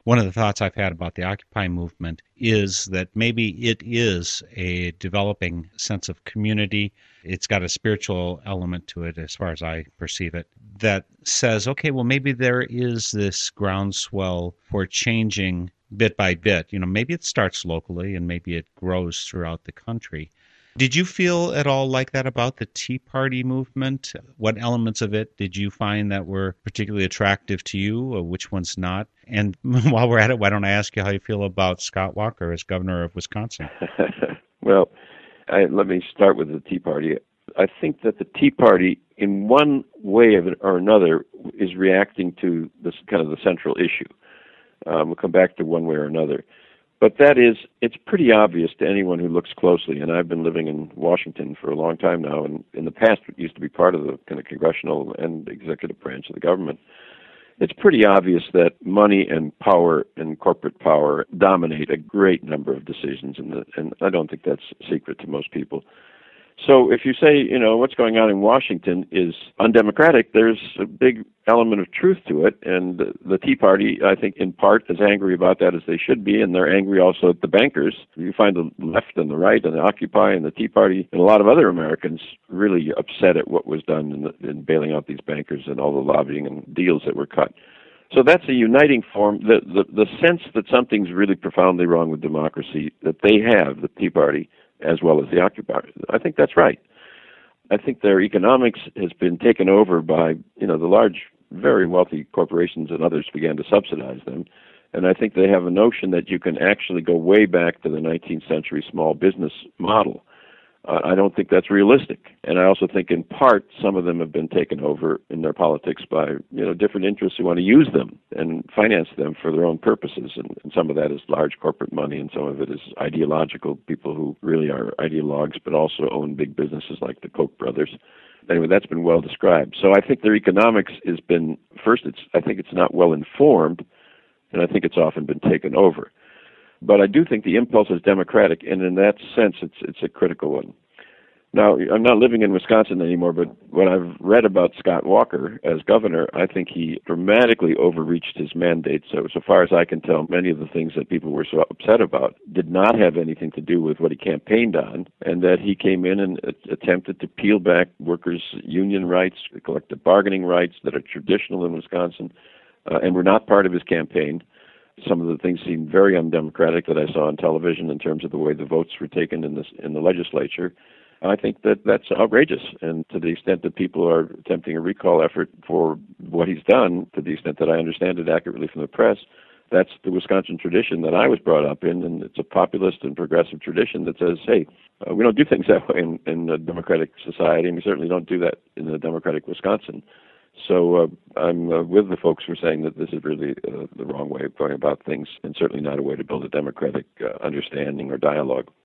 one of the thoughts I've had about the Occupy movement is that maybe it is a developing sense of community. It's got a spiritual element to it, as far as I perceive it, that says, okay, well, maybe there is this groundswell for changing bit by bit. Maybe it starts locally and maybe it grows throughout the country. Did you feel at all like that about the Tea Party movement? What elements of it did you find that were particularly attractive to you, or which ones not? And while we're at it, why don't I ask you how you feel about Scott Walker as governor of Wisconsin? Well, let me start with the Tea Party. I think that the Tea Party, in one way or another, is reacting to this kind of the central issue. We'll come back to one way or another. But that is, it's pretty obvious to anyone who looks closely, and I've been living in Washington for a long time now, and in the past it used to be part of the kind of congressional and executive branch of the government. It's pretty obvious that money and power and corporate power dominate a great number of decisions, and I don't think that's a secret to most people. So if you say, what's going on in Washington is undemocratic, there's a big element of truth to it. And the Tea Party, I think, in part, is angry about that as they should be, and they're angry also at the bankers. You find the left and the right and the Occupy and the Tea Party and a lot of other Americans really upset at what was done in bailing out these bankers and all the lobbying and deals that were cut. So that's a uniting form. The sense that something's really profoundly wrong with democracy that they have, the Tea Party, as well as the occupiers. I think that's right. I think their economics has been taken over by, the large, very wealthy corporations, and others began to subsidize them. And I think they have a notion that you can actually go way back to the 19th century small business model. I don't think that's realistic. And I also think in part some of them have been taken over in their politics by, different interests who want to use them and finance them for their own purposes. And some of that is large corporate money, and some of it is ideological people who really are ideologues but also own big businesses like the Koch brothers. Anyway, that's been well described. So I think their economics has been, first, I think it's not well informed, and I think it's often been taken over. But I do think the impulse is democratic, and in that sense, it's a critical one. Now, I'm not living in Wisconsin anymore, but when I've read about Scott Walker as governor, I think he dramatically overreached his mandate. So far as I can tell, many of the things that people were so upset about did not have anything to do with what he campaigned on, and that he came in and attempted to peel back workers' union rights, collective bargaining rights that are traditional in Wisconsin, and were not part of his campaign. Some of the things seemed very undemocratic that I saw on television in terms of the way the votes were taken in the legislature. I think that that's outrageous, and to the extent that people are attempting a recall effort for what he's done, to the extent that I understand it accurately from the press, that's the Wisconsin tradition that I was brought up in, and it's a populist and progressive tradition that says, hey, we don't do things that way in a democratic society, and we certainly don't do that in a democratic Wisconsin. So I'm with the folks who are saying that this is really the wrong way of going about things, and certainly not a way to build a democratic understanding or dialogue.